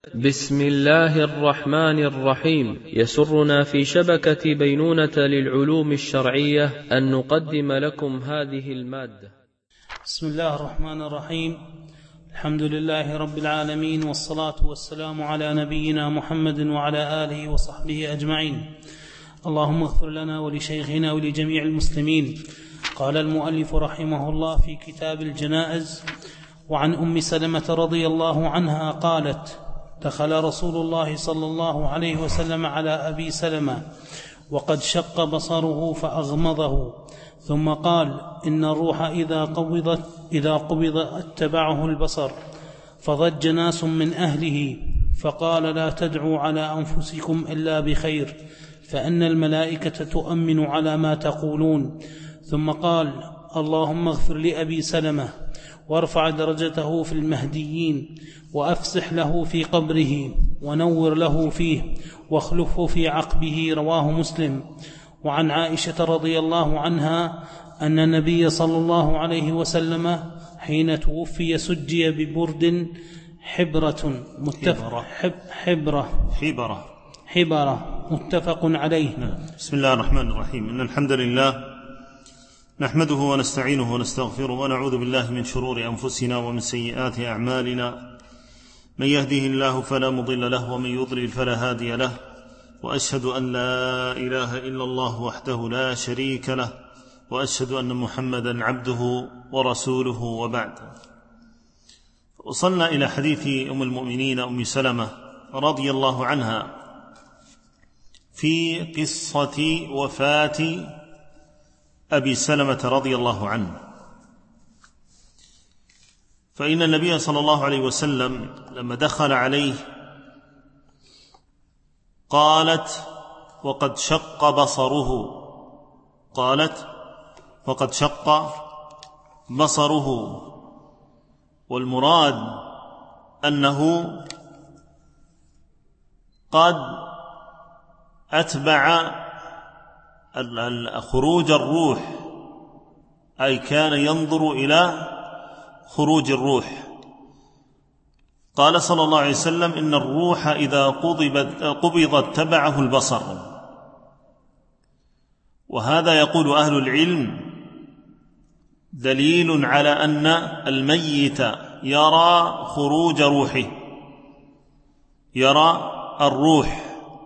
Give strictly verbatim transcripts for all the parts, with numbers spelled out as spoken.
بسم الله الرحمن الرحيم. يسرنا في شبكة بينونة للعلوم الشرعية أن نقدم لكم هذه المادة. بسم الله الرحمن الرحيم. الحمد لله رب العالمين، والصلاة والسلام على نبينا محمد وعلى آله وصحبه أجمعين. اللهم اغفر لنا ولشيخنا ولجميع المسلمين. قال المؤلف رحمه الله في كتاب الجنائز: وعن أم سلمة رضي الله عنها قالت: دخل رسول الله صلى الله عليه وسلم على أبي سلمة وقد شق بصره فأغمضه، ثم قال: إن الروح إذا قبضت إذا قبض اتبعه البصر. فضج ناس من أهله فقال: لا تدعوا على أنفسكم إلا بخير، فإن الملائكة تؤمن على ما تقولون. ثم قال: اللهم اغفر لأبي سلمة وارفع درجته في المهديين، وأفسح له في قبره، ونور له فيه، واخلفه في عقبه. رواه مسلم. وعن عائشة رضي الله عنها أن النبي صلى الله عليه وسلم حين توفي سجي ببرد حبرة متفق حبرة حبرة حبرة متفق عليه. بسم الله الرحمن الرحيم. إن الحمد لله نحمده ونستعينه ونستغفره، ونعوذ بالله من شرور أنفسنا ومن سيئات أعمالنا. من يهده الله فلا مضل له، ومن يضلل فلا هادي له، وأشهد أن لا إله إلا الله وحده لا شريك له، وأشهد أن محمدا عبده ورسوله، وبعد. وصلنا إلى حديث أم المؤمنين أم سلمة رضي الله عنها في قصة وفاة أبي سلمة رضي الله عنه. فإن النبي صلى الله عليه وسلم لما دخل عليه قالت: وقد شق بصره قالت وقد شق بصره والمراد أنه قد أتبع خروج الروح، أي كان ينظر إلى خروج الروح. قال صلى الله عليه وسلم: إن الروح إذا قبضت تبعه البصر. وهذا يقول أهل العلم دليل على أن الميت يرى خروج روحه، يرى الروح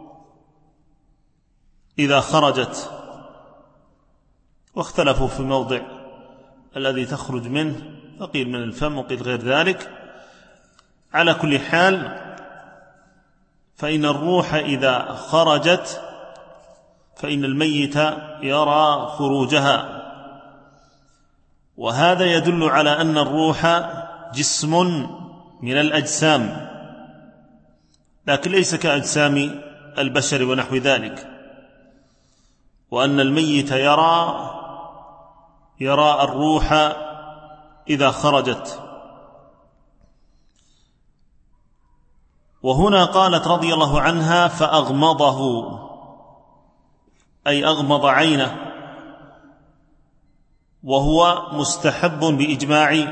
إذا خرجت. واختلفوا في موضع الذي تخرج منه، فقيل من الفم وقيل غير ذلك. على كل حال، فإن الروح إذا خرجت فإن الميت يرى خروجها. وهذا يدل على أن الروح جسم من الأجسام، لكن ليس كأجسام البشر ونحو ذلك، وأن الميت يرى يرى الروح إذا خرجت. وهنا قالت رضي الله عنها: فأغمضه، أي أغمض عينه، وهو مستحب بإجماع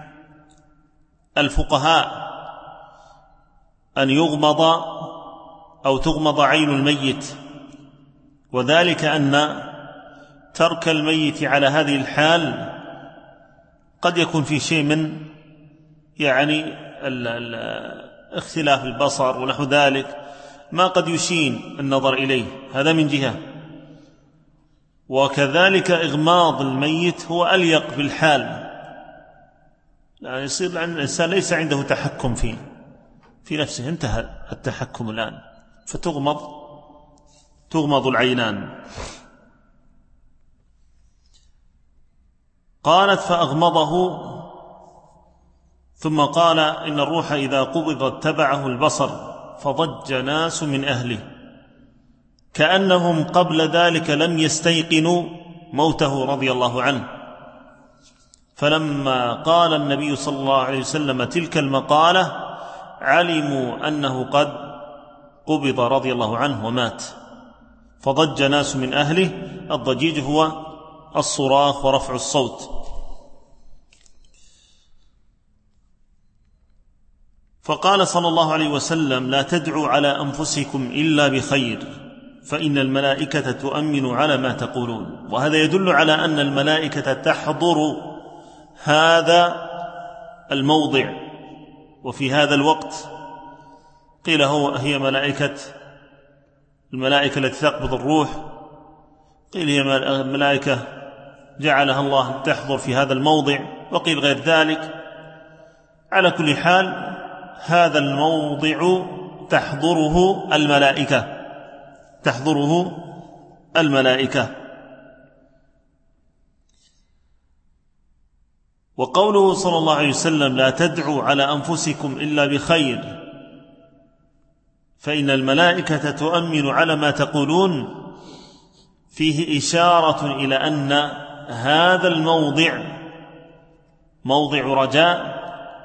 الفقهاء أن يغمض أو تغمض عين الميت، وذلك أن ترك الميت على هذه الحال قد يكون في شيء من يعني ال ال اختلاف البصر ونحو ذلك، ما قد يشين النظر إليه، هذا من جهة. وكذلك إغماض الميت هو أليق بالحال، يعني يصير الإنسان ليس عنده تحكم فيه في نفسه، انتهى التحكم الآن، فتغمض تغمض العينان. قالت: فأغمضه، ثم قال: إن الروح إذا قبضت تبعه البصر. فضج ناس من أهله كأنهم قبل ذلك لم يستيقنوا موته رضي الله عنه. فلما قال النبي صلى الله عليه وسلم تلك المقالة علموا أنه قد قبض رضي الله عنه ومات. فضج ناس من أهله، الضجيج هو الصراخ ورفع الصوت. فقال صلى الله عليه وسلم: لا تدعوا على أنفسكم إلا بخير فإن الملائكة تؤمن على ما تقولون. وهذا يدل على أن الملائكة تحضر هذا الموضع وفي هذا الوقت. قيل هو هي ملائكة الملائكة التي تقبض الروح، قيل هي ملائكة جعلها الله تحضر في هذا الموضع، وقيل غير ذلك. على كل حال هذا الموضع تحضره الملائكة تحضره الملائكة. وقوله صلى الله عليه وسلم: لا تدعوا على أنفسكم إلا بخير فإن الملائكة تؤمن على ما تقولون، فيه إشارة إلى أن هذا الموضع موضع رجاء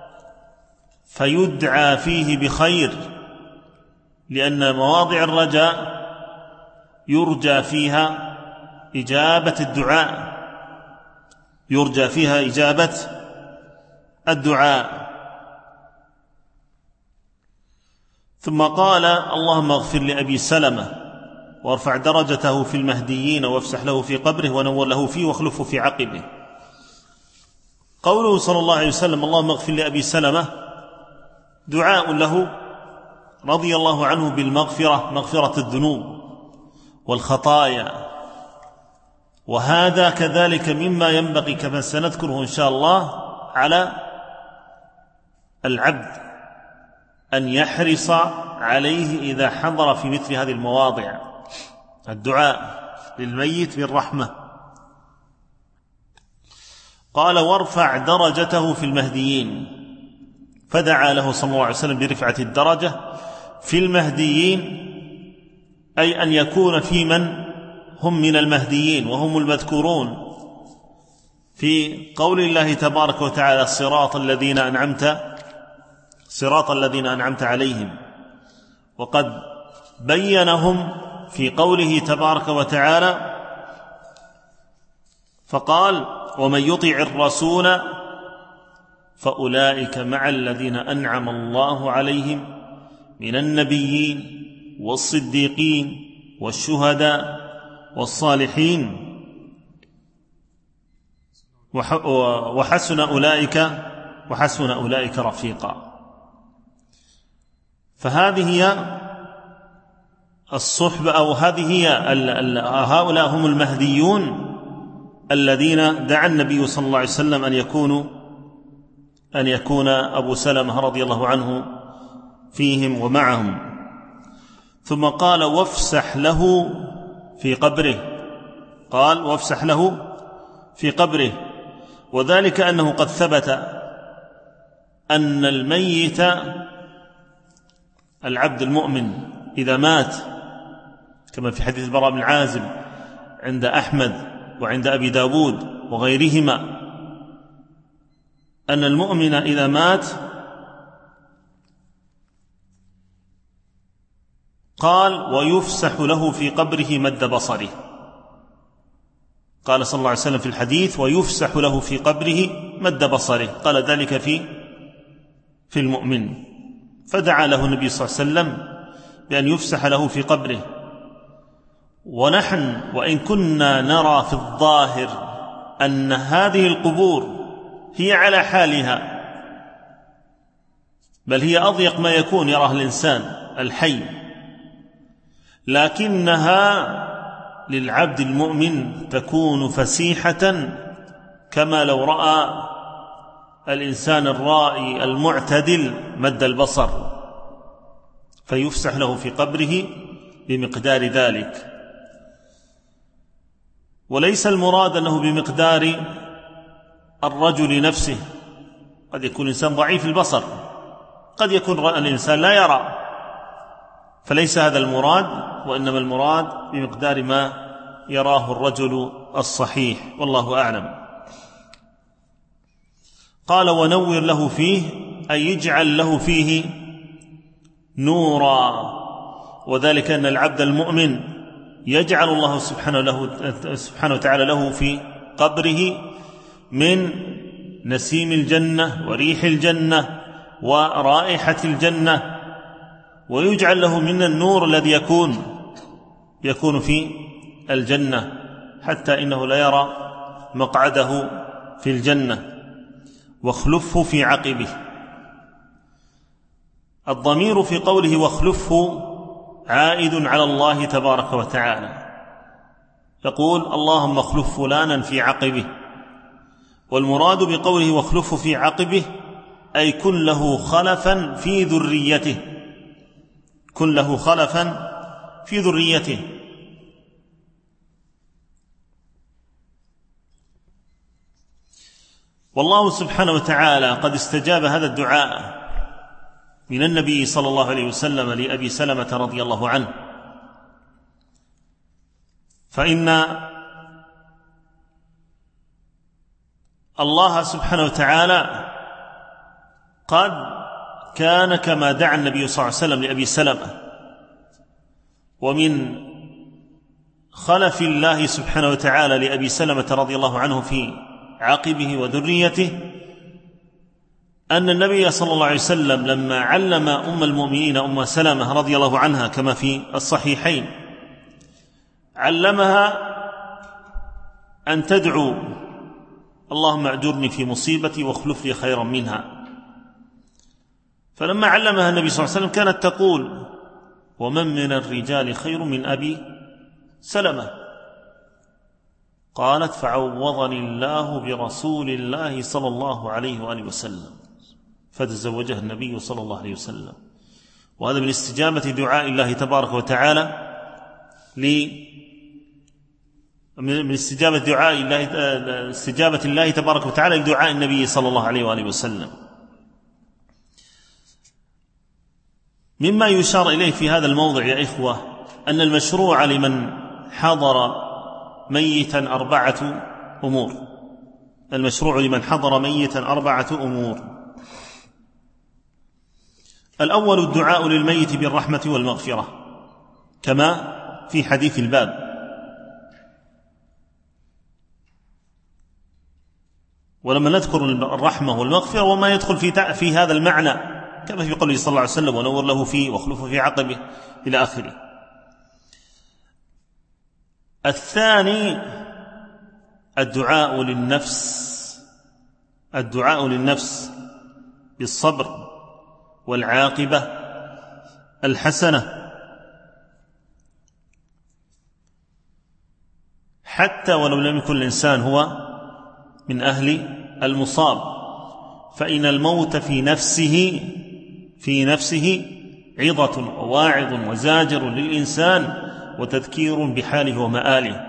فيدعى فيه بخير، لأن مواضع الرجاء يرجى فيها إجابة الدعاء يرجى فيها إجابة الدعاء. ثم قال: اللهم اغفر لأبي سلمة وارفع درجته في المهديين وافسح له في قبره ونور له فيه واخلفه في عقبه. قوله صلى الله عليه وسلم: اللهم اغفر لأبي سلمة دعاء له رضي الله عنه بالمغفرة، مغفرة الذنوب والخطايا. وهذا كذلك مما ينبغي كما سنذكره إن شاء الله على العبد أن يحرص عليه إذا حضر في مثل هذه المواضع، الدعاء للميت بالرحمة. قال: وارفع درجته في المهديين، فدعا له صلى الله عليه وسلم برفعة الدرجة في المهديين، أي أن يكون في من هم من المهديين وهم المذكورون في قول الله تبارك وتعالى: الصراط الذين أنعمت صراط الذين أنعمت عليهم. وقد بينهم في قوله تبارك وتعالى فقال: ومن يطع الرسول فأولئك مع الذين أنعم الله عليهم من النبيين والصديقين والشهداء والصالحين وحسن أولئك وحسن أولئك رفيقا. فهذه هي الصحبة، أو هذه هي هؤلاء هم المهديون الذين دعا النبي صلى الله عليه وسلم أن يكونوا أن يكون أبو سلمة رضي الله عنه فيهم ومعهم. ثم قال: وافسح له في قبره. قال: وافسح له في قبره، وذلك أنه قد ثبت أن الميت العبد المؤمن إذا مات، كما في حديث البراء بن عازب عند أحمد وعند أبي داود وغيرهما، أن المؤمن إذا مات قال: ويفسح له في قبره مد بصره. قال صلى الله عليه وسلم في الحديث: ويفسح له في قبره مد بصره. قال ذلك في في المؤمن، فدعا له النبي صلى الله عليه وسلم بأن يفسح له في قبره. ونحن وإن كنا نرى في الظاهر أن هذه القبور هي على حالها، بل هي أضيق ما يكون يراه الإنسان الحي، لكنها للعبد المؤمن تكون فسيحة كما لو رأى الإنسان الرائي المعتدل مد البصر، فيفسح له في قبره بمقدار ذلك. وليس المراد أنه بمقدار الرجل نفسه، قد يكون الإنسان ضعيف البصر، قد يكون الإنسان لا يرى، فليس هذا المراد، وإنما المراد بمقدار ما يراه الرجل الصحيح، والله أعلم. قال: ونور له فيه، أي يجعل له فيه نورا، وذلك أن العبد المؤمن يجعل الله سبحانه, له سبحانه وتعالى له في قبره من نسيم الجنة وريح الجنة ورائحة الجنة، ويجعل له من النور الذي يكون يكون في الجنة، حتى إنه لا يرى مقعده في الجنة. واخلفه في عقبه. الضمير في قوله واخلفه عائد على الله تبارك وتعالى، يقول اللهم اخلف فلانا في عقبه. والمراد بقوله واخلفه في عقبه أي كن له خلفا في ذريته، كن له خلفا في ذريته. والله سبحانه وتعالى قد استجاب هذا الدعاء من النبي صلى الله عليه وسلم لأبي سلمة رضي الله عنه، فإن الله سبحانه وتعالى قد كان كما دعا النبي صلى الله عليه وسلم لأبي سلمة. ومن خلف الله سبحانه وتعالى لأبي سلمة رضي الله عنه في عقبه وذريته أن النبي صلى الله عليه وسلم لما علم أم المؤمنين أم سلمة رضي الله عنها كما في الصحيحين، علمها أن تدعو اللهم أجرني في مصيبتي واخلف لي خيرا منها. فلما علمها النبي صلى الله عليه وسلم كانت تقول ومن من الرجال خير من أبي سلمة؟ قالت فعوضني الله برسول الله صلى الله عليه وآله وسلم، فتزوجها النبي صلى الله عليه وسلم. وهذا من استجابة دعاء الله تبارك وتعالى ل من استجابة دعاء الله استجابة الله تبارك وتعالى لدعاء النبي صلى الله عليه وآله وسلم. مما يشار إليه في هذا الموضع يا إخوة أن المشروع لمن حضر ميتا أربعة أمور. المشروع لمن حضر ميتا أربعة أمور. الأول الدعاء للميت بالرحمة والمغفرة كما في حديث الباب، ولما نذكر الرحمة والمغفرة وما يدخل في في هذا المعنى كما في قوله صلى الله عليه وسلم ونور له فيه واخلفه في عقبه إلى آخره. الثاني الدعاء للنفس، الدعاء للنفس بالصبر والعاقبة الحسنة، حتى ولو لم يكن الإنسان هو من أهل المصاب، فإن الموت في نفسه في نفسه عظة وواعظ وزاجر للإنسان وتذكير بحاله ومآله.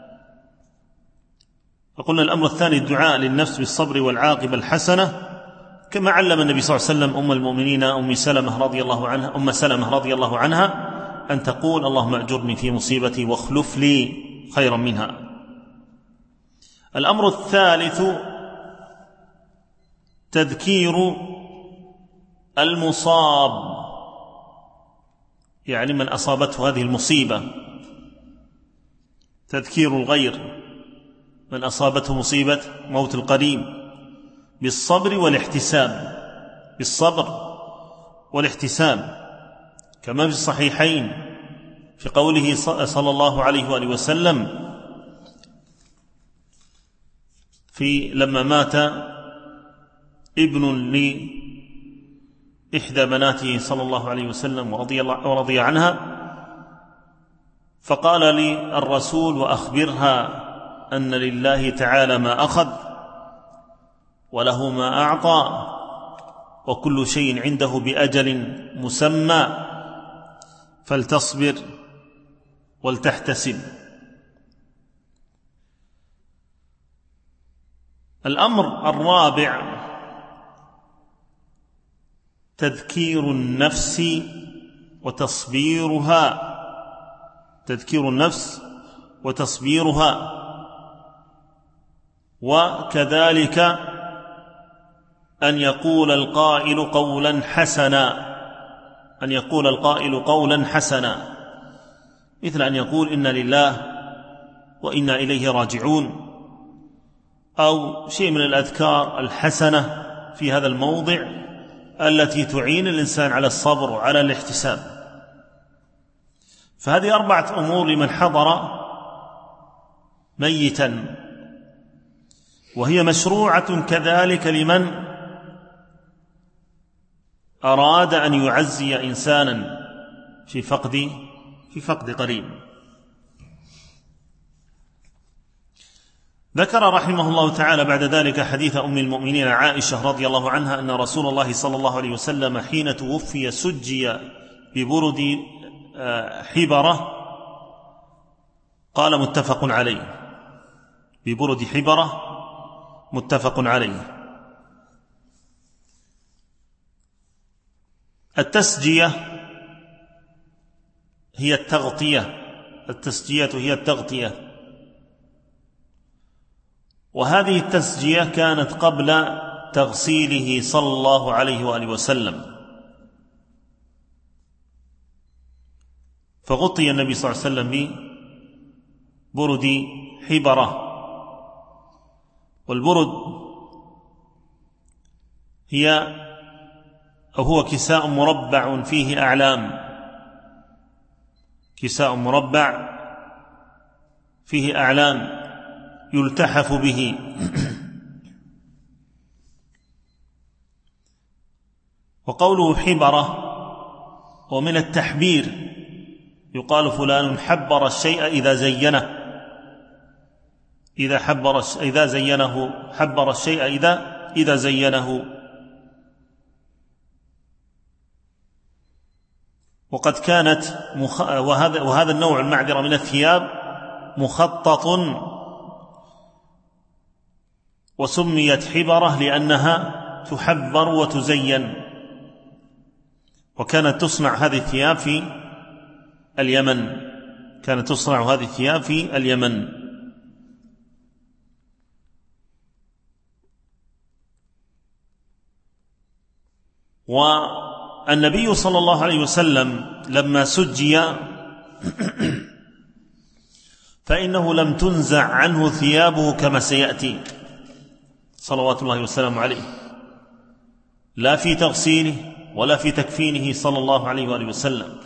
فقلنا الأمر الثاني الدعاء للنفس بالصبر والعاقبة الحسنة، كما علم النبي صلى الله عليه وسلم أم المؤمنين أم سلمة رضي الله عنها أم سلمة رضي الله عنها أن تقول اللهم أجرني في مصيبتي واخلف لي خيرا منها. الأمر الثالث تذكير المصاب، يعني من أصابته هذه المصيبة، تذكير الغير من أصابته مصيبة موت القريب بالصبر والاحتساب، بالصبر والاحتساب كما في الصحيحين في قوله صلى الله عليه وآله وسلم في لما مات ابن لإحدى بناته صلى الله عليه وسلم ورضي, الله ورضي عنها، فقال لي الرسول وأخبرها أن لله تعالى ما أخذ وله ما أعطى وكل شيء عنده بأجل مسمى فلتصبر ولتحتسب. الأمر الرابع تذكير النفس وتصبيرها، تذكير النفس وتصبيرها، وكذلك أن يقول القائل قولا حسنا، أن يقول القائل قولا حسنا، مثل أن يقول إنا لله وإنا إليه راجعون، أو شيء من الأذكار الحسنة في هذا الموضع التي تعين الإنسان على الصبر وعلى الاحتساب. فهذه أربعة أمور لمن حضر ميتا، وهي مشروعة كذلك لمن أراد أن يعزي إنسانا في فقد في فقد قريب. ذكر رحمه الله تعالى بعد ذلك حديث أم المؤمنين عائشة رضي الله عنها أن رسول الله صلى الله عليه وسلم حين توفي سجي ببرد حبرة، قال متفق عليه، ببرد حبرة متفق عليه. التسجية هي التغطية، التسجية هي التغطية، وهذه التسجية كانت قبل تغسيله صلى الله عليه وآله وسلم، فغطي النبي صلى الله عليه وسلم ببرد حبرة. والبرد هي أو هو كساء مربع فيه أعلام، كساء مربع فيه أعلام يلتحف به. وقوله حبرة ومن التحبير، يقال فلان حبر الشيء إذا زينه، إذا حبر إذا زينه، حبر الشيء إذا إذا زينه. وقد كانت مخ... وهذا وهذا النوع المعذرة من الثياب مخطط، وسميت حبرة لأنها تحبر وتزين، وكانت تصنع هذه الثياب في اليمن، كانت تصنع هذه الثياب في اليمن. والنبي صلى الله عليه وسلم لما سجي فإنه لم تنزع عنه ثيابه كما سيأتي صلوات الله وسلامه عليه، لا في تغسيله ولا في تكفينه صلى الله عليه وآله وسلم،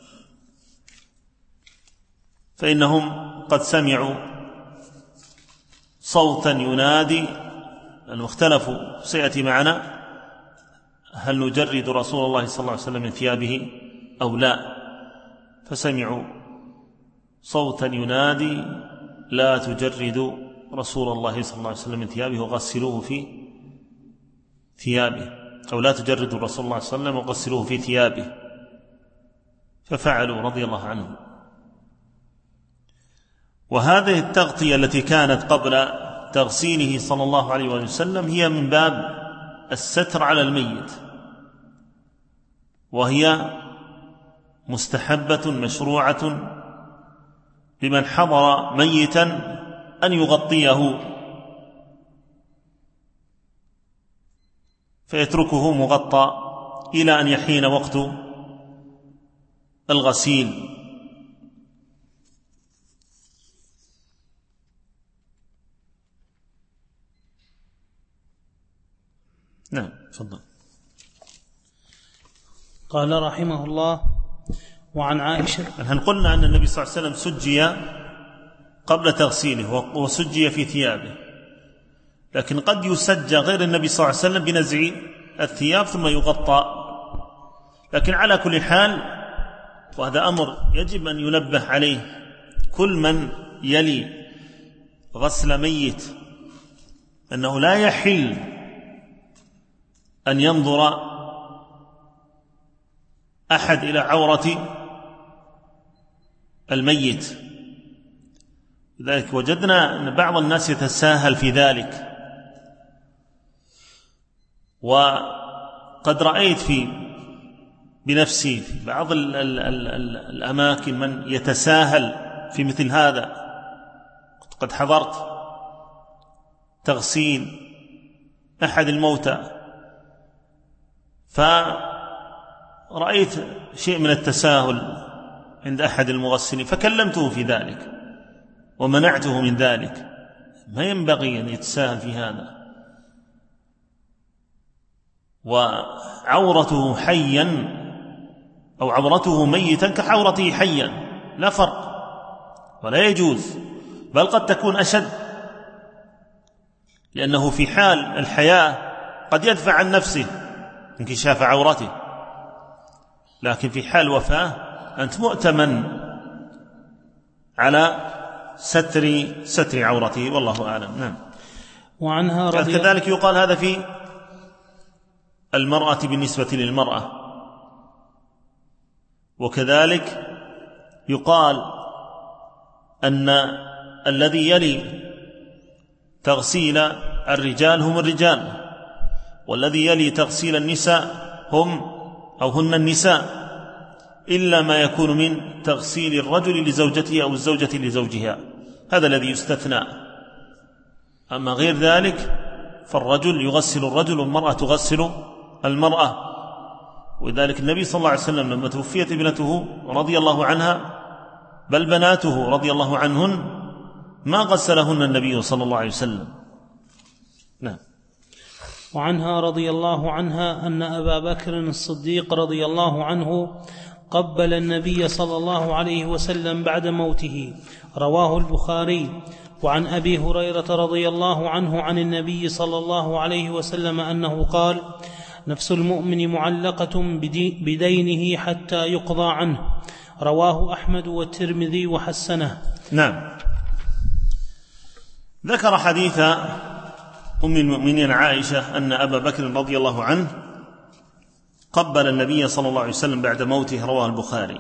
فإنهم قد سمعوا صوتا ينادي، لأنه اختلفوا سيأتي معنا هل نجرد رسول الله صلى الله عليه وسلم من ثيابه أو لا، فسمعوا صوتا ينادي لا تجردوا رسول الله صلى الله عليه وسلم من ثيابه وغسلوه في ثيابه، أو لا تجردوا رسول الله صلى الله عليه وسلم وغسلوه في ثيابه، ففعلوا رضي الله عنهم. وهذه التغطية التي كانت قبل تغسيله صلى الله عليه وسلم هي من باب الستر على الميت، وهي مستحبة مشروعة لمن حضر ميتا أن يغطيه فيتركه مغطى إلى أن يحين وقت الغسيل. نعم تفضل. قال رحمه الله: وعن عائشة، هل قلنا أن النبي صلى الله عليه وسلم سجي قبل تغسيله وسجي في ثيابه، لكن قد يسجى غير النبي صلى الله عليه وسلم بنزع الثياب ثم يغطى. لكن على كل حال، وهذا أمر يجب أن ينبه عليه كل من يلي غسل ميت، أنه لا يحل أن ينظر أحد إلى عورة الميت. لذلك وجدنا أن بعض الناس يتساهل في ذلك، وقد رأيت في بنفسي في بعض ال ال ال ال الأماكن من يتساهل في مثل هذا. قد حضرت تغسيل أحد الموتى، فرأيت شيء من التساهل عند أحد المغسلين، فكلمته في ذلك ومنعته من ذلك. ما ينبغي أن يتساهل في هذا، وعورته حيا أو عورته ميتا كعورته حيا، لا فرق ولا يجوز، بل قد تكون أشد، لأنه في حال الحياة قد يدفع عن نفسه انكشاف عورته، لكن في حال وفاة أنت مؤتمن على ستر ستر عورته، والله أعلم. نعم. وعنها رضي كذلك يقال هذا في المرأة بالنسبة للمرأة، وكذلك يقال أن الذي يلي تغسيل الرجال هم الرجال، والذي يلي تغسيل النساء هم أو هن النساء، إلا ما يكون من تغسيل الرجل لزوجته أو الزوجة لزوجها، هذا الذي يستثنى. أما غير ذلك فالرجل يغسل الرجل والمرأة تغسل المرأة. ولذلك النبي صلى الله عليه وسلم لما توفيت ابنته رضي الله عنها، بل بناته رضي الله عنهن، ما غسلهن النبي صلى الله عليه وسلم. نعم. وعنها رضي الله عنها أن أبا بكر الصديق رضي الله عنه قبل النبي صلى الله عليه وسلم بعد موته، رواه البخاري. وعن أبي هريرة رضي الله عنه عن النبي صلى الله عليه وسلم أنه قال: نفس المؤمن معلقة بدينه حتى يقضى عنه، رواه أحمد والترمذي وحسنه. نعم. ذكر حديث أم المؤمنين عائشة أن أبا بكر رضي الله عنه قبل النبي صلى الله عليه وسلم بعد موته، رواه البخاري.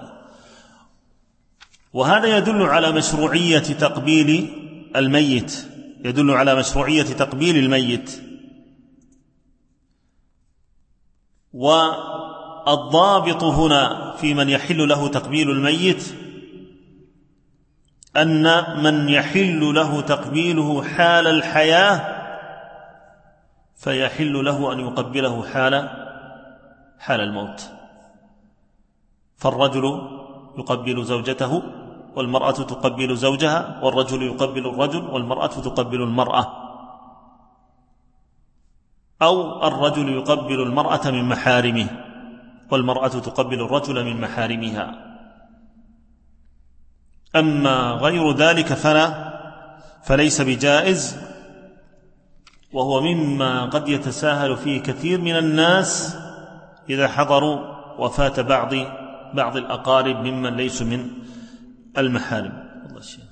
وهذا يدل على مشروعية تقبيل الميت، يدل على مشروعية تقبيل الميت. والضابط هنا في من يحل له تقبيل الميت أن من يحل له تقبيله حال الحياة فيحل له أن يقبله حال حال الموت. فالرجل يقبل زوجته، والمرأة تقبل زوجها، والرجل يقبل الرجل، والمرأة تقبل المرأة، أو الرجل يقبل المرأة من محارمه، والمرأة تقبل الرجل من محارمها. أما غير ذلك فلا فليس بجائز، وهو مما قد يتساهل فيه كثير من الناس إذا حضروا وفاة بعض بعض الأقارب ممن ليسوا من المحارم. الله الشيخ.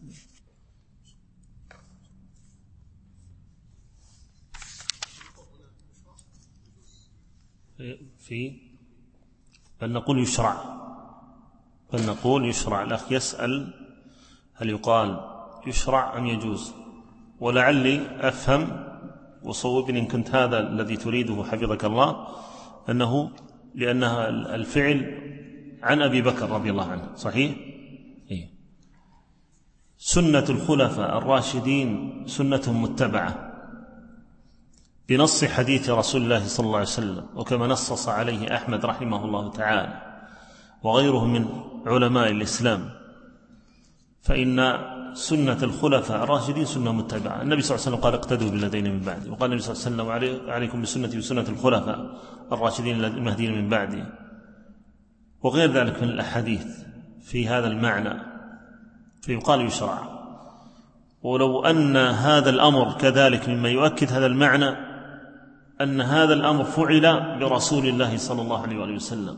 في فلنقول يشرع فلنقول يشرع الأخ يسأل هل يقال يشرع أم يجوز، ولعلي أفهم وصوبني إن كنت هذا الذي تريده حفظك الله، أنه لأنها الفعل عن أبي بكر رضي الله عنه، صحيح؟ إيه. سنة الخلفاء الراشدين سنة متبعة بنص حديث رسول الله صلى الله عليه وسلم، وكما نصص عليه أحمد رحمه الله تعالى وغيره من علماء الإسلام، فإن سنة الخلفاء الراشدين سنة متبعة. النبي صلى الله عليه وسلم قال: اقتدوا بالذين من بعدي، وقال النبي صلى الله عليه وسلم: عليكم بسنتي وسنة الخلفاء الراشدين المهديين من بعدي، وغير ذلك من الأحاديث في هذا المعنى، فيقال يشرع. ولو أن هذا الأمر كذلك مما يؤكد هذا المعنى أن هذا الأمر فعل برسول الله صلى الله عليه وسلم،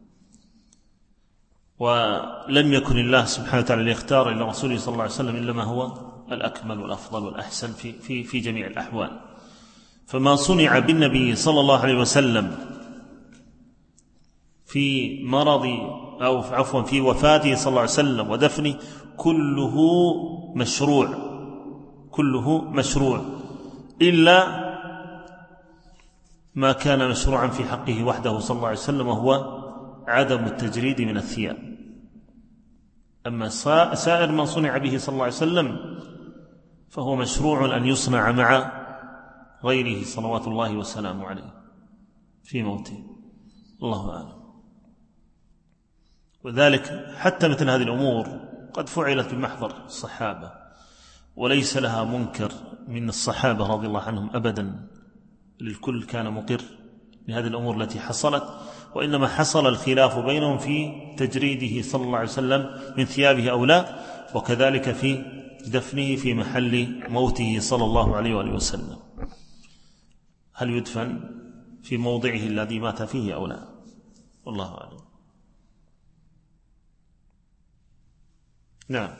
ولم يكن الله سبحانه وتعالى ليختار إلى رسوله صلى الله عليه وسلم إلا ما هو الأكمل والأفضل والأحسن في, في, في جميع الأحوال. فما صنع بالنبي صلى الله عليه وسلم في مرض أو عفوا في وفاته صلى الله عليه وسلم ودفنه كله مشروع، كله مشروع إلا ما كان مشروعا في حقه وحده صلى الله عليه وسلم، وهو عدم التجريد من الثياب. أما سائر ما صنع به صلى الله عليه وسلم فهو مشروع أن يصنع مع غيره صلوات الله وسلامه عليه في موته، الله أعلم. وذلك حتى مثل هذه الأمور قد فعلت بمحضر الصحابة، وليس لها منكر من الصحابة رضي الله عنهم أبدا، للكل كان مقر لهذه الأمور التي حصلت، وإنما حصل الخلاف بينهم في تجريده صلى الله عليه وسلم من ثيابه أو لا، وكذلك في دفنه في محل موته صلى الله عليه وآله وسلم، هل يدفن في موضعه الذي مات فيه أو لا، والله أعلم. نعم.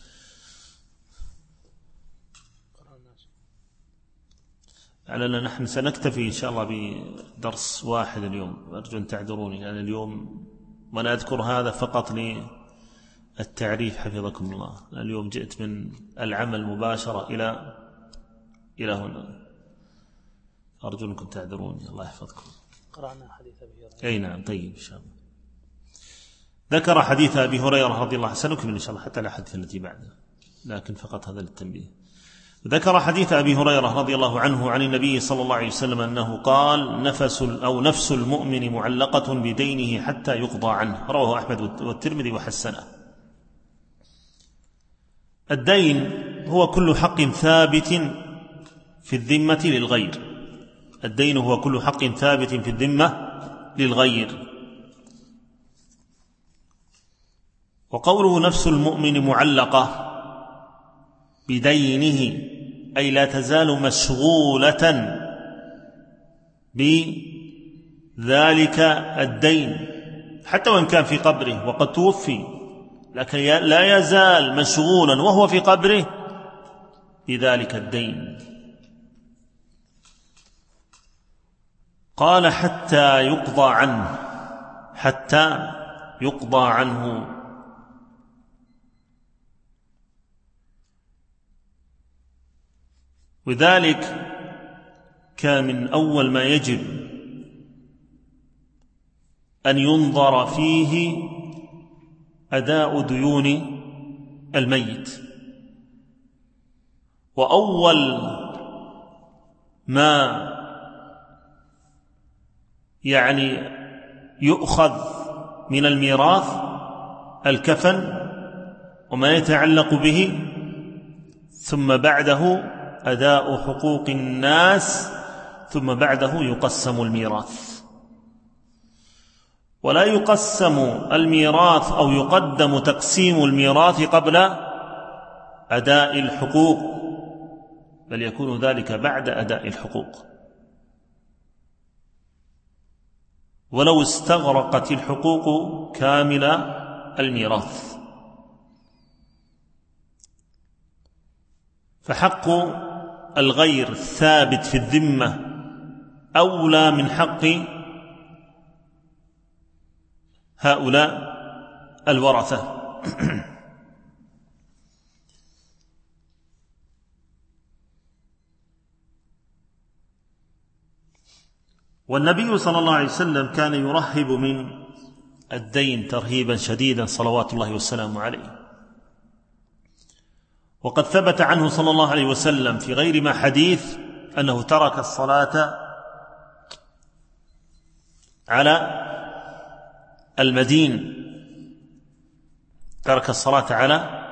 لعلنا نحن سنكتفي إن شاء الله بدرس واحد اليوم، أرجو أن تعذروني لأن يعني اليوم وأنا أذكر هذا فقط للتعريف حفظكم الله. اليوم جئت من العمل مباشرة إلى إلى هنا، أرجو أنكم تعذروني، الله يحفظكم. قرأنا حديث أبي هريرة. أي نعم، طيب إن شاء الله. ذكر حديث أبي هريرة رضي الله عنه، سنكمل إن شاء الله حتى الحديث التي بعده، لكن فقط هذا للتنبيه. ذكر حديث أبي هريرة رضي الله عنه عن النبي صلى الله عليه وسلم أنه قال: نفس أو نفس المؤمن معلقة بدينه حتى يقضى عنه، رواه أحمد والترمذي وحسنه. الدين هو كل حق ثابت في الذمة للغير، الدين هو كل حق ثابت في الذمة للغير. وقوله نفس المؤمن معلقة بدينه أي لا تزال مشغولة بذلك الدين حتى وإن كان في قبره وقد توفي، لكن لا يزال مشغولا وهو في قبره بذلك الدين. قال: حتى يقضى عنه، حتى يقضى عنه. وذلك كان من أول ما يجب أن ينظر فيه أداء ديون الميت، وأول ما يعني يؤخذ من الميراث الكفن وما يتعلق به، ثم بعده أداء حقوق الناس، ثم بعده يقسم الميراث. ولا يقسم الميراث أو يقدم تقسيم الميراث قبل أداء الحقوق، بل يكون ذلك بعد أداء الحقوق. ولو استغرقت الحقوق كامل الميراث. فحق الغير الثابت في الذمة أولى من حق هؤلاء الورثة. والنبي صلى الله عليه وسلم كان يرهب من الدين ترهيبا شديدا صلوات الله وسلامه عليه. وقد ثبت عنه صلى الله عليه وسلم في غير ما حديث أنه ترك الصلاة على المدين، ترك الصلاة على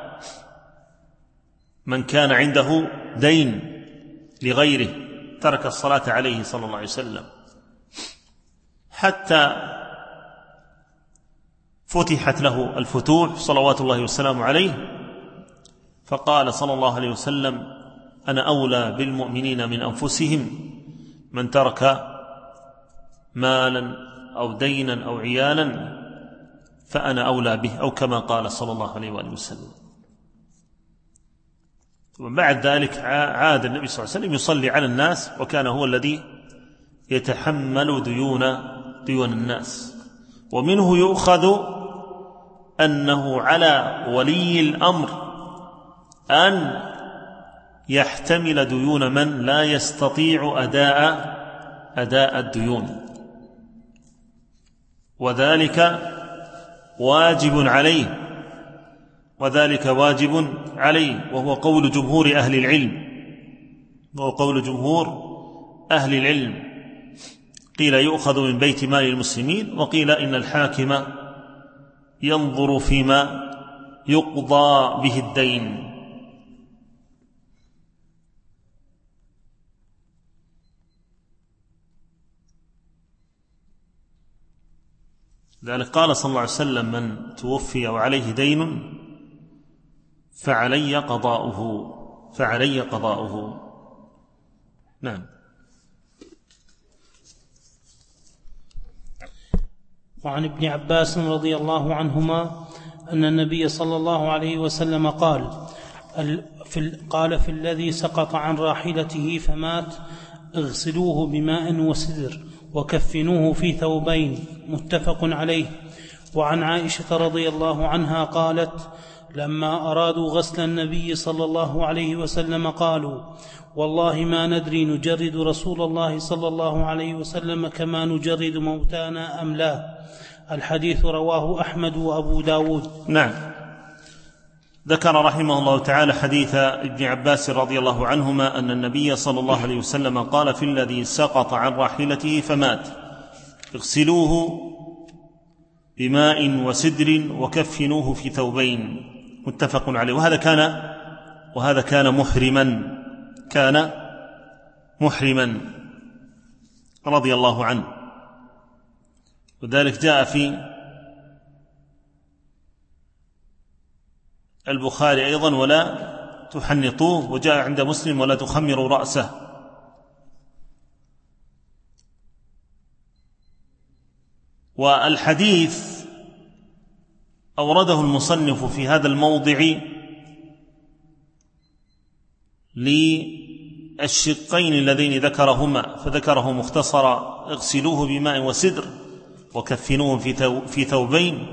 من كان عنده دين لغيره، ترك الصلاة عليه صلى الله عليه وسلم حتى فتحت له الفتوح صلوات الله وسلامه عليه، فقال صلى الله عليه وسلم: أنا أولى بالمؤمنين من أنفسهم، من ترك مالا أو دينا أو عيالا فأنا أولى به، أو كما قال صلى الله عليه وآله وسلم. وبعد ذلك عاد النبي صلى الله عليه وسلم يصلي على الناس، وكان هو الذي يتحمل ديون ديون الناس. ومنه يؤخذ أنه على ولي الأمر أن يحتمل ديون من لا يستطيع أداء أداء الديون، وذلك واجب عليه، وذلك واجب عليه وهو قول جمهور أهل العلم، وهو قول جمهور أهل العلم. قيل يؤخذ من بيت مال المسلمين، وقيل إن الحاكم ينظر فيما يقضى به الدين. لذلك قال صلى الله عليه وسلم: من توفي وعليه دين فعلي قضاؤه فعلي قضاؤه نعم. وعن ابن عباس رضي الله عنهما أن النبي صلى الله عليه وسلم قال في قال في الذي سقط عن راحلته فمات: اغسلوه بماء وسدر وكفنوه في ثوبين، متفق عليه. وعن عائشة رضي الله عنها قالت: لما أرادوا غسل النبي صلى الله عليه وسلم قالوا: والله ما ندري نجرد رسول الله صلى الله عليه وسلم كما نجرد موتانا أم لا. الحديث رواه أحمد وأبو داود. نعم. ذكر رحمه الله تعالى حديث ابن عباس رضي الله عنهما أن النبي صلى الله عليه وسلم قال في الذي سقط عن راحلته فمات: اغسلوه بماء وسدر وكفنوه في ثوبين، متفق عليه. وهذا كان وهذا كان محرما كان محرما رضي الله عنه، وذلك جاء في البخاري أيضا: ولا تحنطوه، وجاء عند مسلم: ولا تخمروا رأسه. والحديث أورده المصنف في هذا الموضع للشقين اللذين ذكرهما، فذكره مختصرا: اغسلوه بماء وسدر وكفنوه في ثوبين.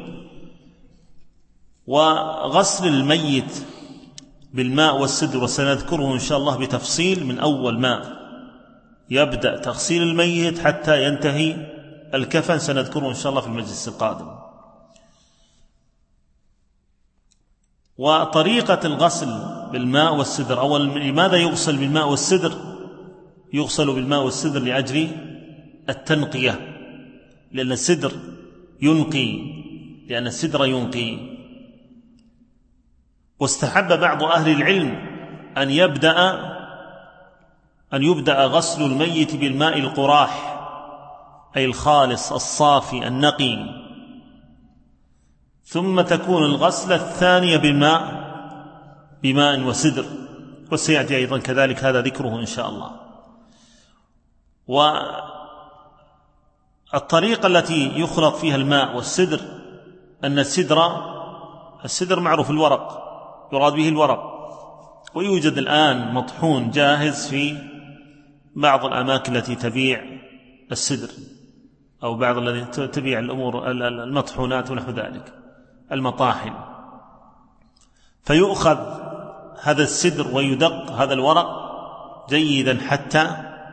وغسل الميت بالماء والسدر وسنذكره إن شاء الله بتفصيل من أول ما يبدأ تغسيل الميت حتى ينتهي الكفن، سنذكره إن شاء الله في المجلس القادم. وطريقة الغسل بالماء والسدر: أولا، لماذا يغسل بالماء والسدر؟ يغسل بالماء والسدر لأجل التنقية، لأن السدر ينقي لأن السدر ينقي واستحب بعض أهل العلم أن يبدأ أن يبدأ غسل الميت بالماء القراح، أي الخالص الصافي النقي، ثم تكون الغسلة الثانية بالماء بماء وسدر، وسيأتي أيضا كذلك هذا ذكره إن شاء الله. والطريقة التي يخلط فيها الماء والسدر أن السدر السدر معروف الورق، يراد به الورق، ويوجد الآن مطحون جاهز في بعض الأماكن التي تبيع السدر، أو بعض التي تبيع الأمور المطحونات ونحو ذلك، المطاحن. فيؤخذ هذا السدر ويدق هذا الورق جيدا حتى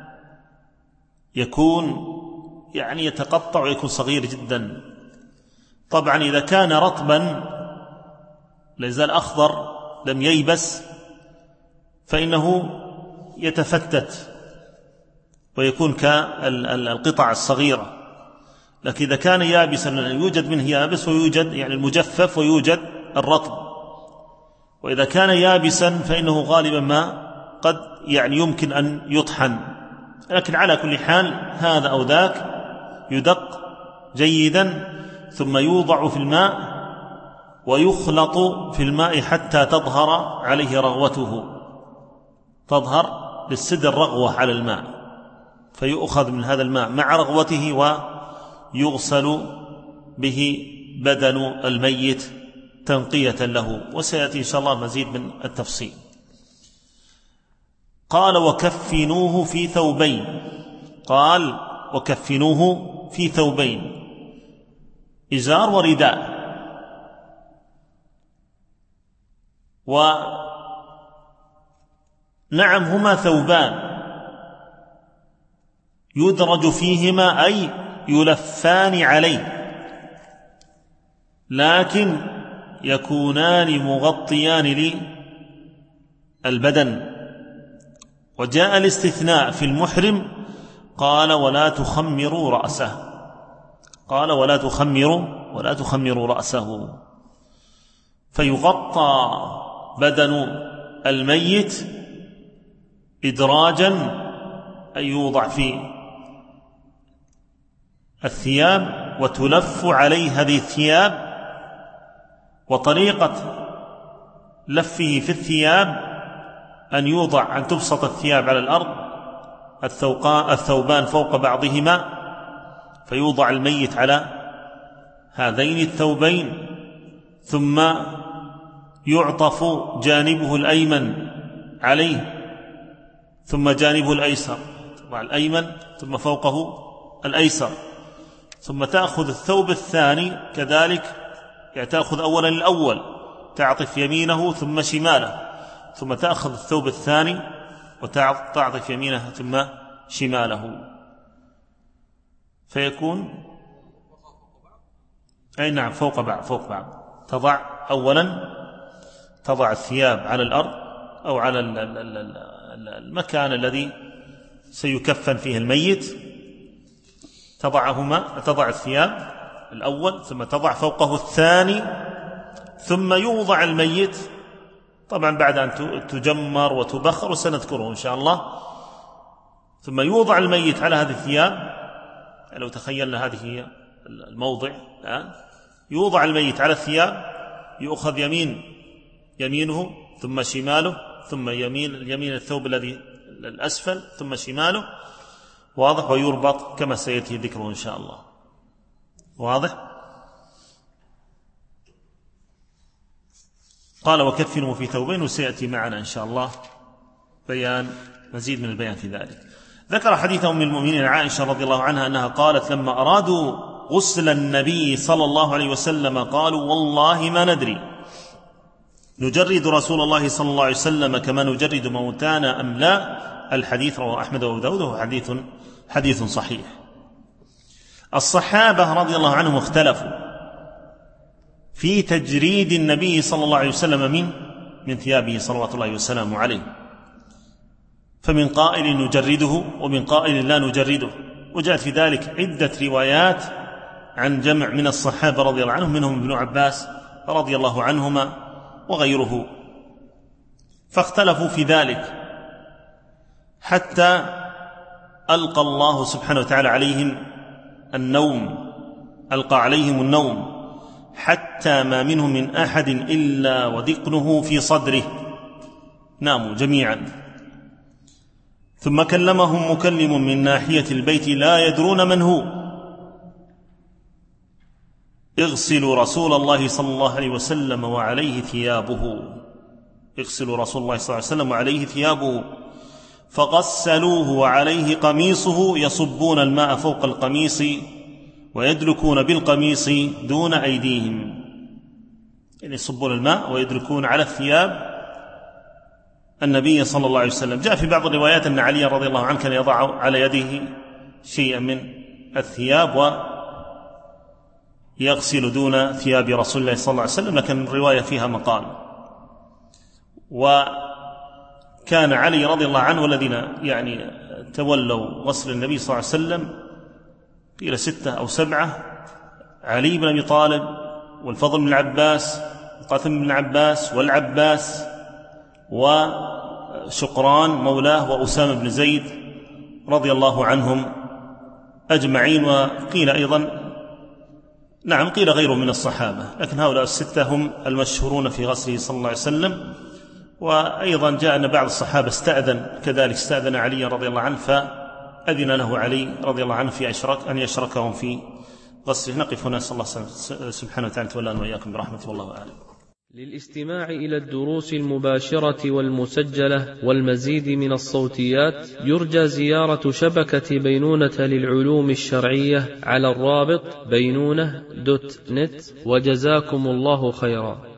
يكون يعني يتقطع ويكون صغير جدا. طبعا إذا كان رطبا لا يزال أخضر لم ييبس فإنه يتفتت ويكون كالقطع الصغيرة، لكن إذا كان يابسا يوجد منه يابس ويوجد يعني المجفف ويوجد الرطب، وإذا كان يابسا فإنه غالبا ما قد يعني يمكن أن يطحن، لكن على كل حال هذا أو ذاك يدق جيدا ثم يوضع في الماء ويخلط في الماء حتى تظهر عليه رغوته، تظهر للسدر رغوة على الماء، فيؤخذ من هذا الماء مع رغوته ويغسل به بدن الميت تنقية له، وسيأتي إن شاء الله مزيد من التفصيل. قال: وكفنوه في ثوبين. قال: وكفنوه في ثوبين، إزار ورداء. ونعم هما ثوبان يدرج فيهما أي يلفان عليه، لكن يكونان مغطيان للبدن. وجاء الاستثناء في المحرم، قال: ولا تخمروا رأسه. قال: ولا تخمروا ولا تخمروا رأسه، فيغطى بدن الميت إدراجا، أي يوضع في الثياب وتلف عليه هذه الثياب. وطريقة لفه في الثياب أن يوضع أن تبسط الثياب على الأرض، الثوبان فوق بعضهما، فيوضع الميت على هذين الثوبين، ثم يعطف جانبه الأيمن عليه ثم جانبه الأيسر، طبعا الأيمن ثم فوقه الأيسر، ثم تأخذ الثوب الثاني كذلك، يعني تأخذ أولا الأول تعطف يمينه ثم شماله، ثم تأخذ الثوب الثاني وتعطف يمينه ثم شماله، فيكون أي نعم فوق بعض فوق بعض. تضع أولا تضع الثياب على الأرض أو على المكان الذي سيكفن فيه الميت، تضعهما تضع الثياب الأول ثم تضع فوقه الثاني، ثم يوضع الميت طبعا بعد أن تجمر وتبخر وسنذكره إن شاء الله، ثم يوضع الميت على هذه الثياب. لو تخيلنا هذه هي الموضع الآن، يوضع الميت على الثياب، يؤخذ يمين يمينه ثم شماله ثم يمين اليمين الثوب الذي الأسفل ثم شماله، واضح، ويربط كما سيأتي ذكره إن شاء الله. واضح؟ قال وكفنوا في ثوبين، وسيأتي معنا إن شاء الله بيان مزيد من البيان في ذلك. ذكر حديث أم المؤمنين عائشة رضي الله عنها أنها قالت لما أرادوا غسل النبي صلى الله عليه وسلم قالوا والله ما ندري نجرد رسول الله صلى الله عليه وسلم كما نجرد موتانا أم لا. الحديث رواه أحمد وأبو داود وهو حديث حديث صحيح. الصحابة رضي الله عنهم اختلفوا في تجريد النبي صلى الله عليه وسلم من من ثيابه صلوات الله وسلامه عليه، فمن قائل نجرده ومن قائل لا نجرده، وجاءت في ذلك عدة روايات عن جمع من الصحابة رضي الله عنهم، منهم ابن عباس رضي الله عنهما وغيره، فاختلفوا في ذلك حتى ألقى الله سبحانه وتعالى عليهم النوم، ألقى عليهم النوم حتى ما منهم من أحد إلا ودقنه في صدره، ناموا جميعا. ثم كلمهم مكلم من ناحية البيت لا يدرون من هو، اغسلوا رسول الله صلى الله عليه وسلم وعليه ثيابه، اغسلوا رسول الله صلى الله عليه وسلم وعليه ثيابه، فغسلوه وعليه قميصه، يصبون الماء فوق القميص ويدلكون بالقميص دون أيديهم، يعني يصبون الماء ويدلكون على الثياب النبي صلى الله عليه وسلم. جاء في بعض الروايات أن علي رضي الله عنه كان يضع على يده شيئا من الثياب ويغسل دون ثياب رسول الله صلى الله عليه وسلم، لكن الرواية فيها مقال. وكان علي رضي الله عنه والذين يعني تولوا غسل النبي صلى الله عليه وسلم قيل ستة أو سبعة: علي بن أبي طالب والفضل بن العباس القاسم بن العباس والعباس وشقران مولاه وأسامة بن زيد رضي الله عنهم أجمعين. وقيل أيضا نعم قيل غيره من الصحابة، لكن هؤلاء الستة هم المشهورون في غسله صلى الله عليه وسلم. وأيضا جاء أن بعض الصحابة استأذن كذلك استأذن علي رضي الله عنه فأذن له علي رضي الله عنه في أشرك أن يشركهم في غسله. نقف هنا، صلى الله سبحانه وتعالى تولى وإياكم برحمته، والله أعلم. للاستماع إلى الدروس المباشرة والمسجلة والمزيد من الصوتيات يرجى زيارة شبكة بينونة للعلوم الشرعية على الرابط بينونة دوت نت، وجزاكم الله خيرا.